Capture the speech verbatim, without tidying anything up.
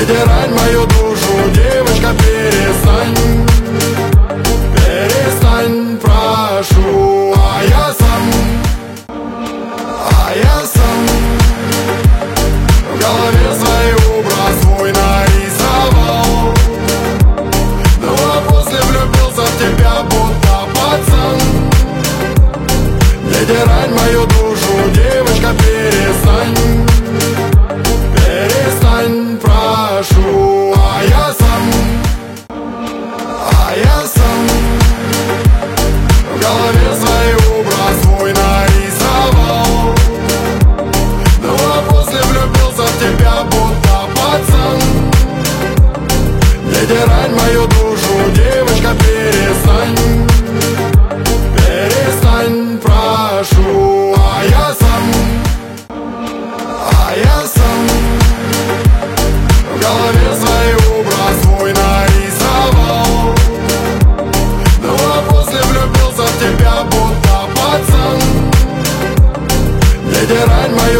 дирай мою душу, девочка, перестань. Перестань, прошу. А я сам, а я сам в голове свой образ свой нарисовал. Ну а после влюбился в тебя, будто пацан. Не дирай мою душу, девочка, перестань. Перестань, прошу. А я сам, а я сам в голове свой образ свой нарисовал. Ну а после влюбился в тебя, будто пацан. Не дирай мою душу, девочка, перестань. Перестань, прошу. А я сам, а я сам в голове свой образ свой нарисовал. Ну а после влюбился в тебя, будто пацан. Не дирай мою